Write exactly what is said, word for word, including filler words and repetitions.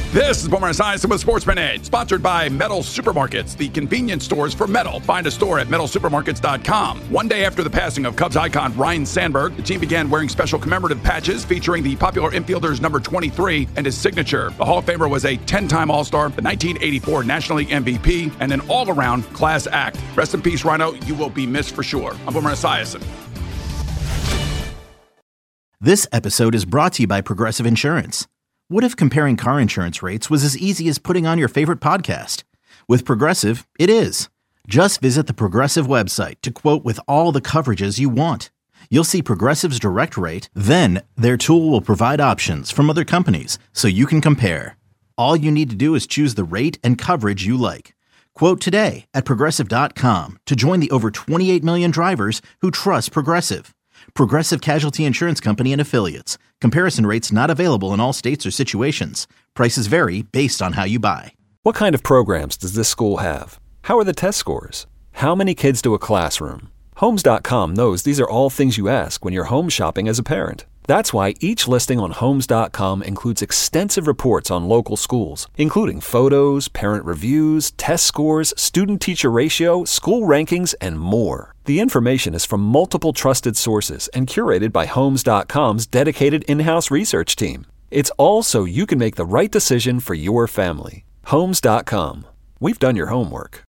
This is Boomer Esiason with Sports Minute, sponsored by Metal Supermarkets, the convenience stores for metal. Find a store at metal supermarkets dot com. One day after the passing of Cubs icon Ryne Sandberg, the team began wearing special commemorative patches featuring the popular infielder's number twenty-three and his signature. The Hall of Famer was a ten-time All-Star, the nineteen eighty-four National League M V P, and an all-around class act. Rest in peace, Rhino. You will be missed for sure. I'm Boomer Esiason. This episode is brought to you by Progressive Insurance. What if comparing car insurance rates was as easy as putting on your favorite podcast? With Progressive, it is. Just visit the Progressive website to quote with all the coverages you want. You'll see Progressive's direct rate, then their tool will provide options from other companies so you can compare. All you need to do is choose the rate and coverage you like. Quote today at progressive dot com to join the over twenty-eight million drivers who trust Progressive. Progressive Casualty Insurance Company and Affiliates. Comparison rates not available in all states or situations. Prices vary based on how you buy. What kind of programs does this school have? How are the test scores? How many kids do a classroom? Homes dot com knows these are all things you ask when you're home shopping as a parent. That's why each listing on Homes dot com includes extensive reports on local schools, including photos, parent reviews, test scores, student-teacher ratio, school rankings, and more. The information is from multiple trusted sources and curated by Homes dot com's dedicated in-house research team. It's all so you can make the right decision for your family. Homes dot com. We've done your homework.